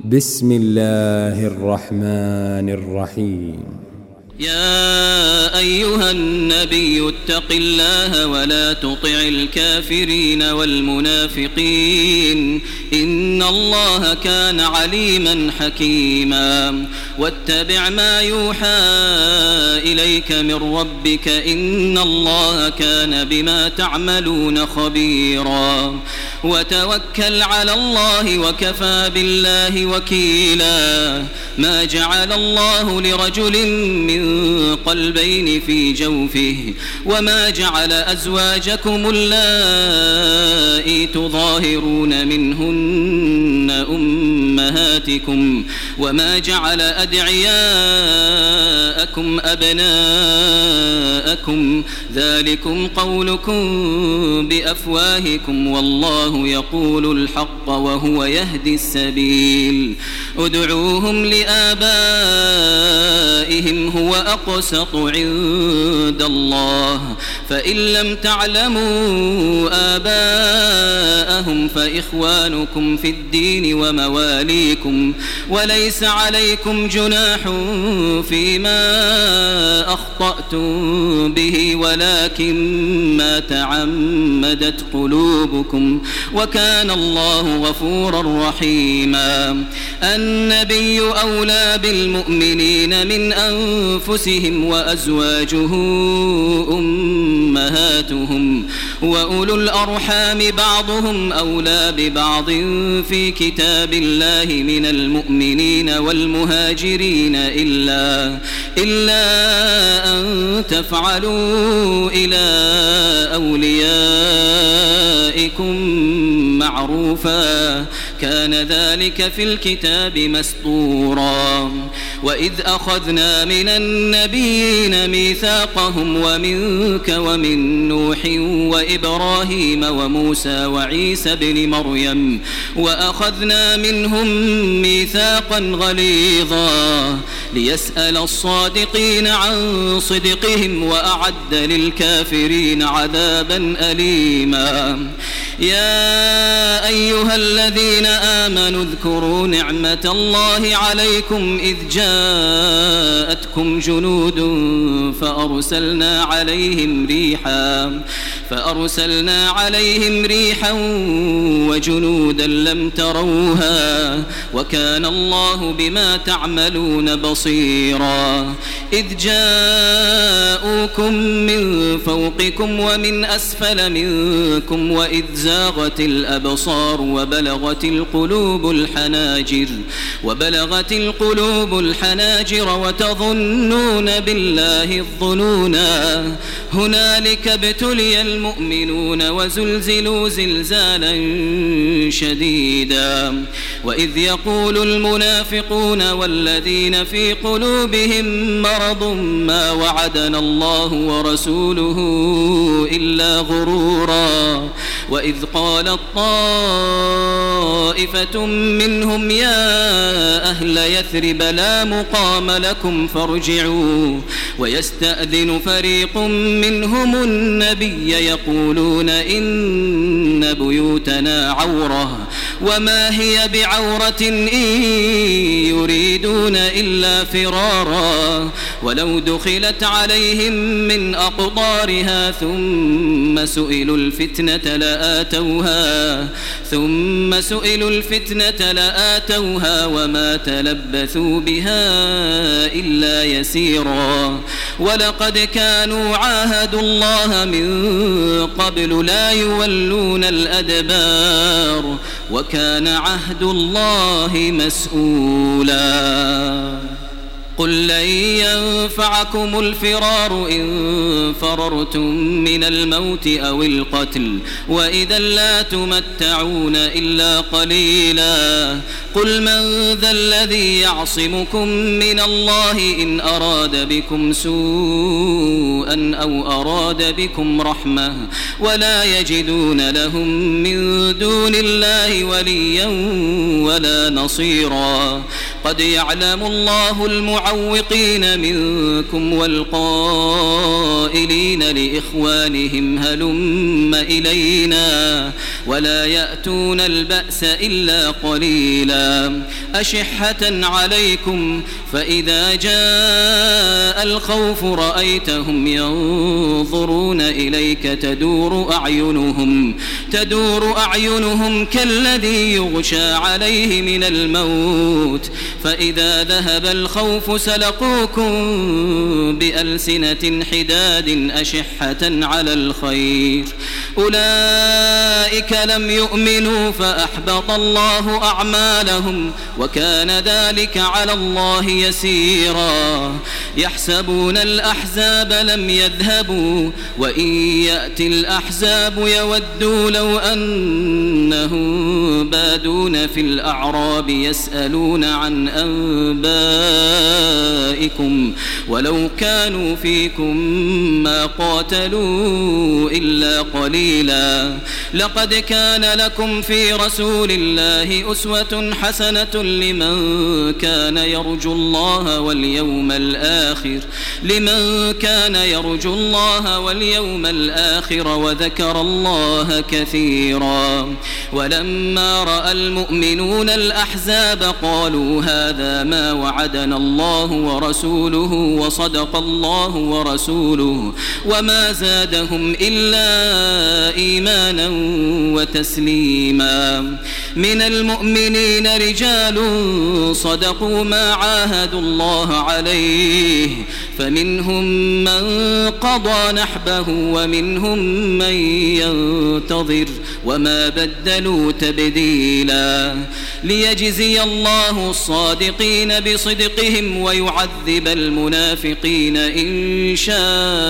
بسم الله الرحمن الرحيم. يا أيها النبي اتق الله ولا تطع الكافرين والمنافقين إن الله كان عليما حكيما واتبع ما يوحى إليك من ربك إن الله كان بما تعملون خبيرا وتوكل على الله وكفى بالله وكيلا ما جعل الله لرجل من قلبين في جوفه وما جعل أزواجكم اللائي تظاهرون منهن أمهاتكم وما جعل أدعياءكم أبناءكم ذلكم قولكم بأفواهكم والله يقول الحق وهو يهدي السبيل ادعوهم لآبائهم هو أقسط عند الله فإن لم تعلموا آباءهم فإخوانكم في الدين ومواليكم وليس عليكم جناح فيما أخطأتم به ولكن ما تعمدت قلوبكم وكان الله غفورا رحيما. النبي أولى بالمؤمنين من أنفسهم وأزواجه أمهاتهم وأولو الأرحام بعضهم أولى ببعض في كتاب الله من المؤمنين والمهاجرين إلا أن تفعلوا إلى أوليائكم معروفا كان ذلك في الكتاب مسطورا. وإذ أخذنا من النبيين ميثاقهم ومنك ومن نوح وإبراهيم وموسى وعيسى بن مريم وأخذنا منهم ميثاقا غليظا ليسأل الصادقين عن صدقهم وأعد للكافرين عذابا أليما. يا أيها الذين آمنوا اذكروا نعمة الله عليكم إذ جاءتكم جنود فأرسلنا عليهم ريحا وجنودا لم تروها وكان الله بما تعملون بصيرا. إذ جاءوكم من فوقكم ومن أسفل منكم وإذ زاغت الأبصار وبلغت القلوب الحناجر وتظنون بالله الظنونا هنالك ابتلي المؤمنون وزلزلوا زلزالا شديدا. وإذ يقول المنافقون والذين في قلوبهم مرض ما وعدنا الله ورسوله إلا غرورا. وإذ قالت طائفة منهم يا أهل يثرب لا مقام لكم فارجعوا ويستأذن فريق منهم النبي يقولون إن بيوتنا عورة وما هي بعورة إن يريدون إلا فرارا ولو دخلت عليهم من أقطارها ثم سئلوا الفتنة لآتوها وما تلبثوا بها إلا يسيرا. ولقد كانوا عاهدوا الله من قبل لا يولون الأدبار وكان عهد الله مسؤولا. قل لن ينفعكم الفرار إن فررتم من الموت أو القتل وإذا لا تمتعون إلا قليلا. قل من ذا الذي يعصمكم من الله إن أراد بكم سوءا أو أراد بكم رحمة ولا يجدون لهم من دون الله وليا ولا نصيرا. لقد يعلم الله المعوقين منكم والقائلين لإخوانهم هلم إلينا ولا يأتون البأس إلا قليلا أشحة عليكم فإذا جاء الخوف رأيتهم ينظرون إليك تدور أعينهم كالذي يغشى عليه من الموت فإذا ذهب الخوف سلقوكم بألسنة حداد أشحة على الخير أولئك لم يؤمنوا فأحبط الله أعمالهم وكان ذلك على الله يسيرا يحسبون الأحزاب لم يذهبوا وإن يأتي الأحزاب يودوا لو أنهم بادون في الأعراب يسألون عن أنبائكم ولو كانوا فيكم ما قاتلوا إلا قليلا لقد كان لكم في رسول الله أسوة حسنة لمن كان يرجو الله واليوم الآخر وذكر الله كثيرا ولما رأى المؤمنون الأحزاب قالوا هذا ما وعدنا الله ورسوله وصدق الله ورسوله وما زادهم إلا إيمانا وتسليما من المؤمنين رجال صدقوا ما عاهدوا الله عليه فمنهم من قضى نحبه ومنهم من ينتظر وما بدلوا تبديلا ليجزي الله الصادقين بصدقهم ويعذب المنافقين إن شاء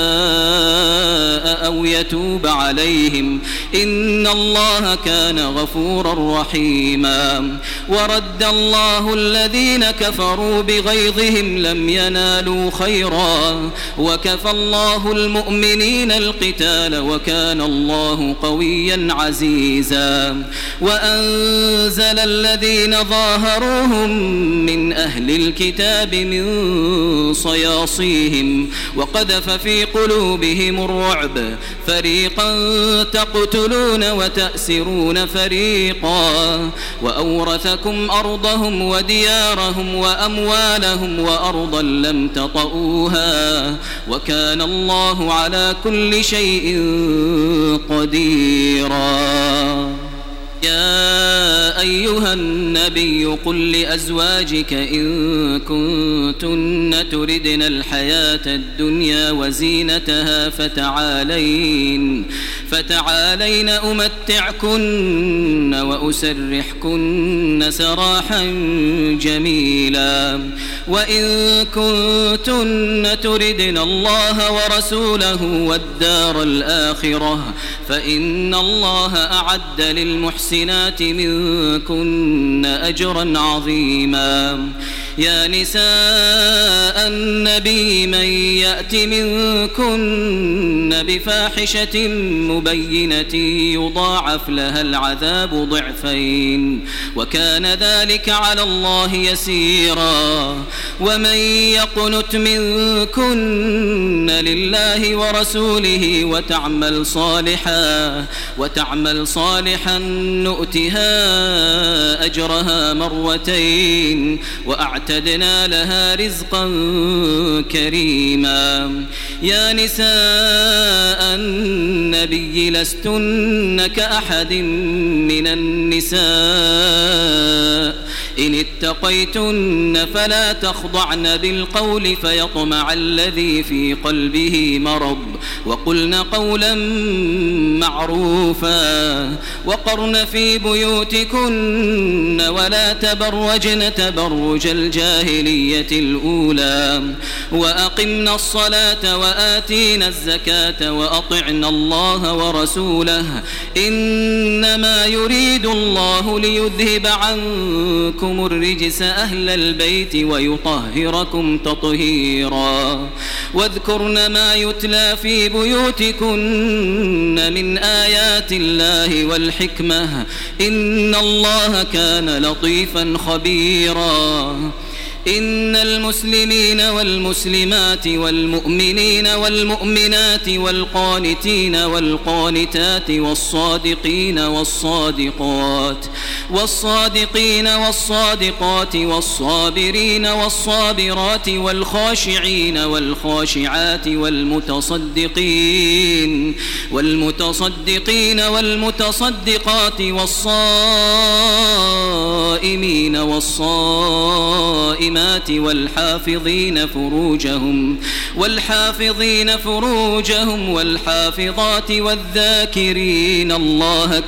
أو يتوب عليهم إن الله كان غفورا رحيما ورد الله الذين كفروا بغيظهم لم ينالوا خيرا وكفى الله المؤمنين القتال وكان الله قويا عزيزا وأنزل الذين ظاهروهم من أهل الكتاب من صياصيهم وقذف في قلوبهم الرعب فريقا تقتلون وتأسرون فريقا وأورثكم أرضهم وديارهم وأموالهم وأرضا لم تطئوها وكان الله على كل شيء قديرا يا أيها النبي قل لأزواجك إن كنتن تردن الحياة الدنيا وزينتها فتعالين أمتعكن وأسرحكن سراحا جميلا وإن كنتن تردن الله ورسوله والدار الآخرة فإن الله أعد للمحسنات منكن أجرا عظيما يا نساء النبي من يأت منكن بفاحشة مبينة يضاعف لها العذاب ضعفين وكان ذلك على الله يسيرا ومن يقنت منكن لله ورسوله وتعمل صالحا نؤتها أجرها مرتين وأعتدنا لها رزقا كريما يا نساء النبي لستن كأحد من النساء إن اتقيتن فلا تخضعن بالقول فيطمع الذي في قلبه مرض وقلن قولا معروفا وقرن في بيوتكن ولا تبرجن تبرج الجاهلية الأولى وأقمنا الصلاة وآتينا الزكاة وأطعنا الله ورسوله إنما يريد الله ليذهب عنكم الرجس أهل البيت ويطهركم تطهيرا واذكرن ما يتلى في بيوتكن من آيات الله والحكمة إن الله كان لطيفا خبيرا إن المسلمين والمسلمات والمؤمنين والمؤمنات والقانتين والقانتات والصادقين والصادقات والصابرين والصابرات والخاشعين والخاشعات والمتصدقين والمتصدقات والصائمين والصائمات والحافظين فروجهم والحافظات والذاكرين الله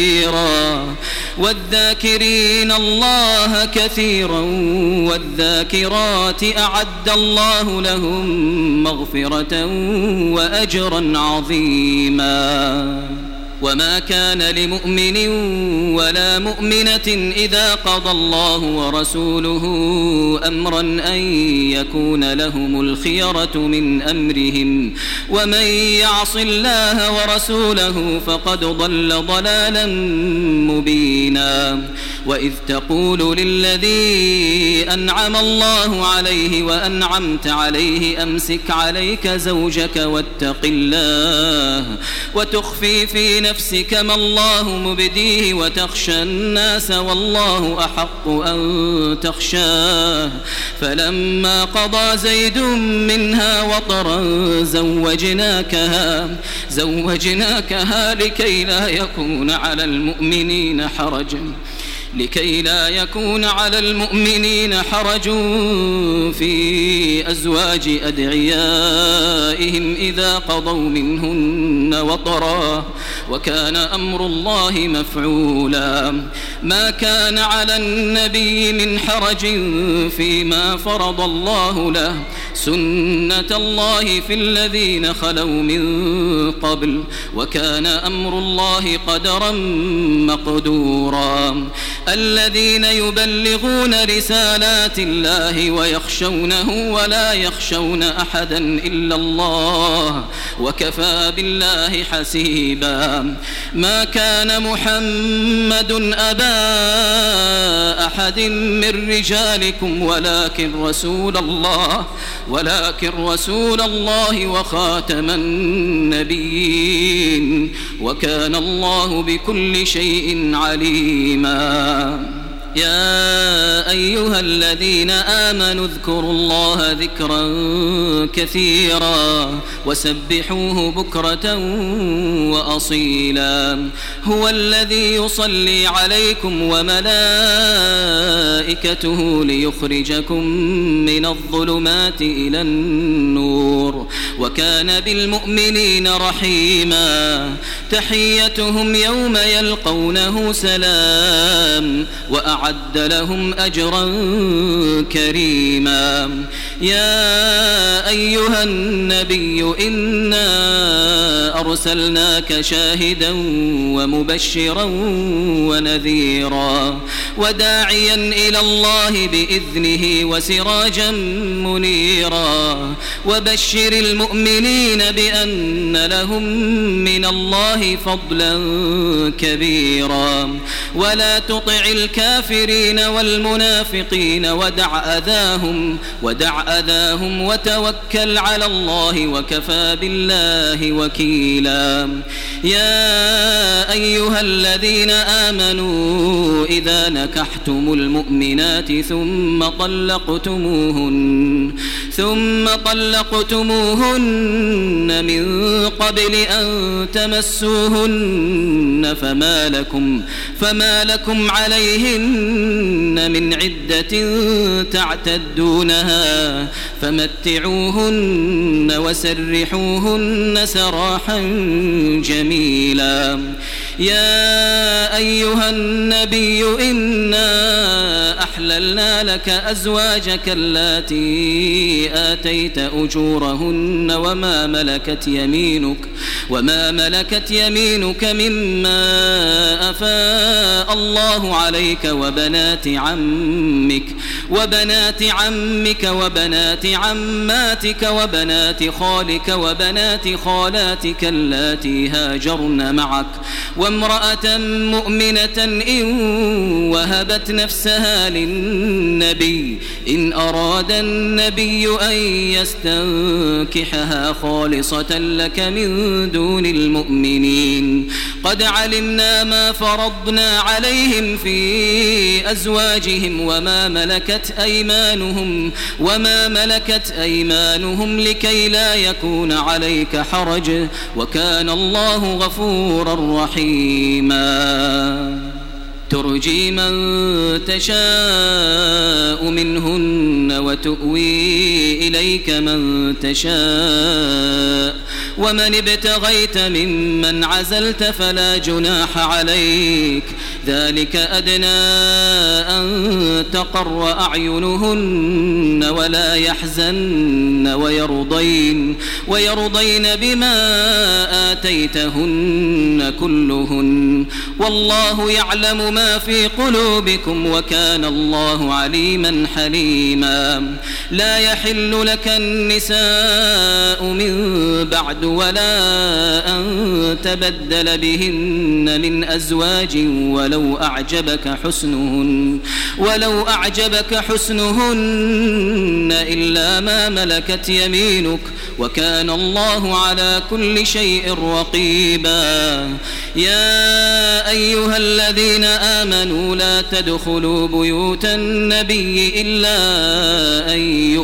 كثيرا والذاكرات أعد الله لهم مغفرة وأجرا عظيما. وما كان لمؤمن ولا مؤمنة إذا قضى الله ورسوله أمرا أن يكون لهم الخيرة من أمرهم ومن يعص الله ورسوله فقد ضل ضلالا مبينا. وإذ تقول للذي أنعم الله عليه وأنعمت عليه أمسك عليك زوجك واتق الله وتخفي في نفسك ما الله مبديه وتخشى الناس والله أحق أن تخشاه فلما قضى زيد منها وطرا زوجناكها لكي لا يكون على المؤمنين حرج في أزواج أدعيائهم إذا قضوا منهن وطرا وكان أمر الله مفعولا. ما كان على النبي من حرج فيما فرض الله له سنة الله في الذين خلوا من قبل وكان أمر الله قدرا مقدورا. الذين يبلغون رسالات الله ويخشونه ولا يخشون أحدا إلا الله وكفى بالله حسيبا. ما كان محمد أبا أحد من رجالكم ولكن رسول الله وخاتم النبيين وكان الله بكل شيء عليما. يا أيها الذين آمنوا اذكروا الله ذكرا كثيرا وسبحوه بكرة وأصيلا. هو الذي يصلي عليكم وملائكته ليخرجكم من الظلمات إلى النور وكان بالمؤمنين رحيما. تحيتهم يوم يلقونه سلام وأعد لهم أجرا كريما. يا أيها النبي إنا أرسلناك شاهدا ومبشرا ونذيرا وداعيا إلى الله بإذنه وسراجا منيرا. وبشر المؤمنين بأن لهم من الله فضلا كبيرا. ولا تطع الكافرين والمنافقين ودع أذاهم وتوكل على الله وكفى بالله وكيلا. يا أيها الذين آمنوا إذا نكحتم المؤمنات ثم طلقتموهن من قبل أن تمسوهن فما لكم عليهن من عدة تعتدونها فمتعوهن وسرحوهن سراحا جميلا. يا أيها النبي إنا أحللنا لك أزواجك اللاتي آتيت أجورهن وما ملكت يمينك مما أفاء الله عليك وبنات عمك وبنات عماتك وبنات خالك وبنات خالاتك اللاتي هاجرن معك وامرأة مؤمنة إن وهبت نفسها للنبي إن أراد النبي أن يستنكحها خالصة لك من دون المؤمنين قد علمنا ما فرضنا عليهم في أزواجهم وما ملكت أيمانهم لكي لا يكون عليك حرج وكان الله غفورا رحيما ترجي من تشاء منهن وتؤوي إليك من تشاء ومن ابتغيت ممن عزلت فلا جناح عليك ذلك أدنى أن تقر أعينهن ولا يحزن ويرضين بما آتيتهن كلهن والله يعلم ما في قلوبكم وكان الله عليما حليما لا يحل لك النساء من بعد ولا أن تبدل بهن من أزواج ولو أعجبك حسنهن إلا ما ملكت يمينك وكان الله على كل شيء رقيبا يا أيها الذين آمنوا لا تدخلوا بيوت النبي إلا أن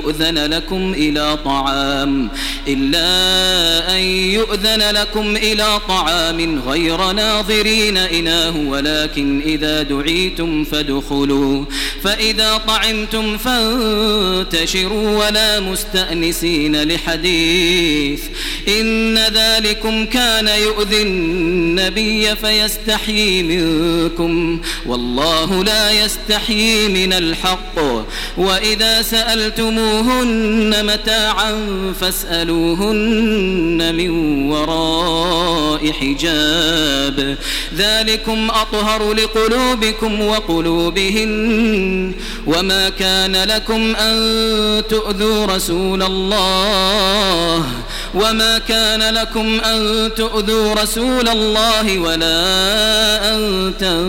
يؤذن لكم إلى طعام غير ناظرين إناه ولكن إذا دعيتم فادخلوا فإذا طعمتم فانتشروا ولا مستأنسين لحديث إن ذلكم كان يؤذي النبي فيستحيي منكم والله لا يستحيي من الحق وإذا سألتموهن متاعا فاسألوهن من وراء حجاب ذلكم أطهر لقلوبكم وقلوبهن وما كان لكم أن تؤذوا رسول الله ولا أن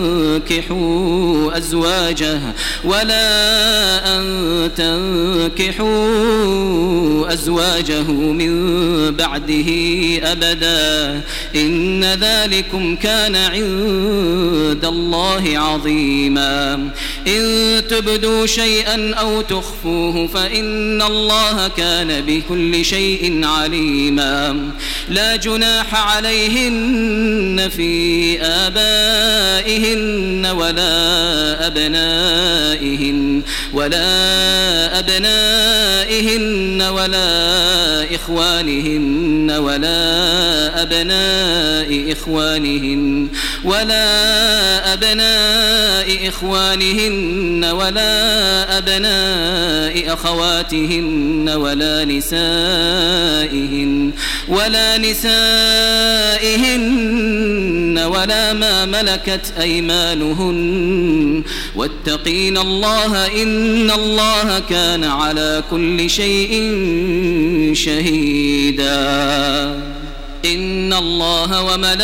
تنكحوا أزواجه من بعده أبدا إن ذلكم كان عند الله عظيما إن تبدوا شيئا أو تخفوه فإن الله كان بكل شيء عليما لا جناح عليهن في آبائهن ولا أبنائهن ولا إخوانهن ولا أبناء إخوانهن ولا أبناء أخواتهن ولا نسائهن ولا ما ملكت أيمانهن واتقين الله إن الله كان على كل شيء شهيدا إن الله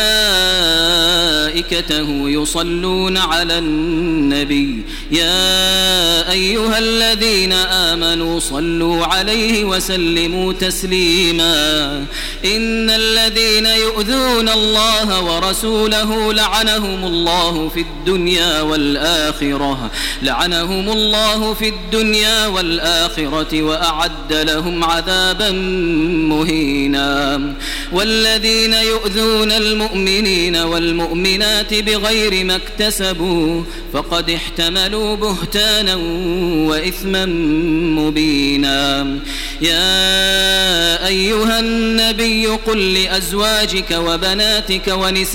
وملائكته يصلون على النبي يا أيها الذين آمنوا صلوا عليه وسلموا تسليما إن الذين يؤذون الله ورسوله لعنهم الله في الدنيا والآخرة وأعد لهم عذابا مهينا والذين يؤذون المؤمنين والمؤمنات بغير ما اكتسبوا فقد احتملوا بهتانا وإثما مبينا يا أيها النبي قل لأزواجك وبناتك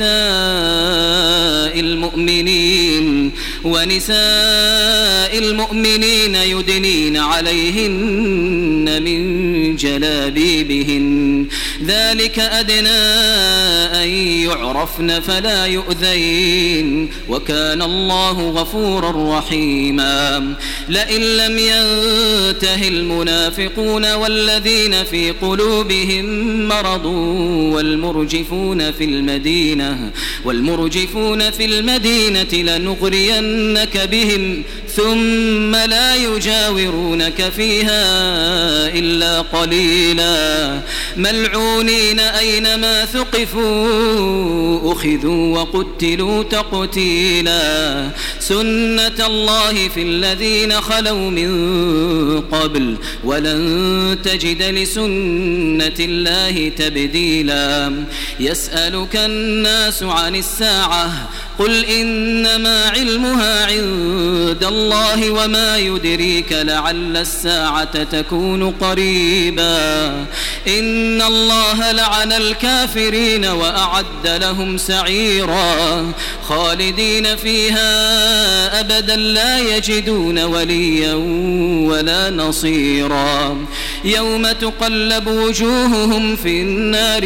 ونساء المؤمنين يدنين عليهن من جلابيبهن ذلك أدنى أن يعرفن فلا يؤذين وكان الله غفورا رحيما لئن لم ينته المنافقون والذين في قلوبهم مرض والمرجفون في المدينة لنغرينك بهم ثم لا يجاورونك فيها إلا قليلا ملعونين أينما ثقفوا أخذوا وقتلوا تقتيلا سنة الله في الذين خلوا من قبل ولن تجد لسنة الله تبديلا يسألك الناس عن الساعة قل إنما علمها عند الله وما يدريك لعل الساعة تكون قريبا إن الله لعن الكافرين وأعد لهم سعيرا خالدين فيها أبدا لا يجدون وليا ولا نصيرا يوم تقلب وجوههم في النار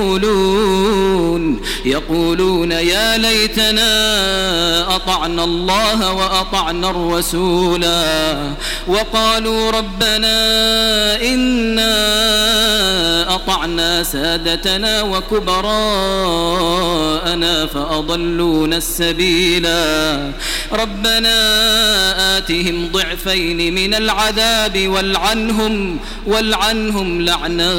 يقولون يا ليتنا أطعنا الله وأطعنا الرسولا وقالوا ربنا إنا أطعنا سادتنا وكبراءنا فأضلونا السبيلا ربنا آتهم ضعفين من العذاب والعنهم لعنا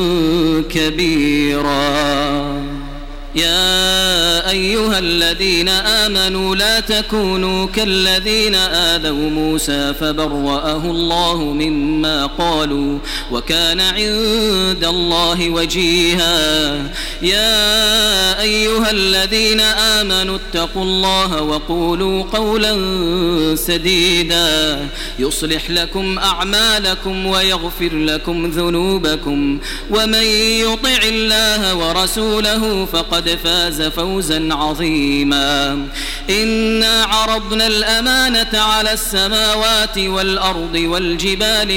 كبيرا يا أيها الذين آمنوا لا تكونوا كالذين آذوا موسى فبرأه الله مما قالوا وكان عند الله وجيها يا أيها الذين آمنوا اتقوا الله وقولوا قولا سديدا يصلح لكم أعمالكم ويغفر لكم ذنوبكم ومن يطع الله ورسوله فقد فاز فوزا عظيما إنا عرضنا الأمانة على السماوات والأرض والجبال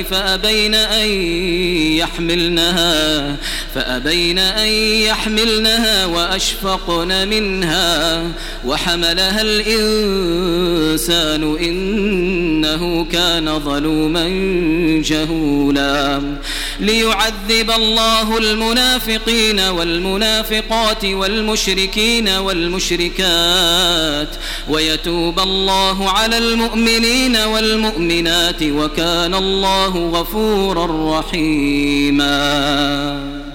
فأبين أن يحملنها وأشفقن منها وحملها الإنسان إنه كان ظلوما جهولا ليعذب الله المنافقين والمنافقات والمشركين والمشركات ويتوب الله على المؤمنين والمؤمنات وكان الله غفورا رحيما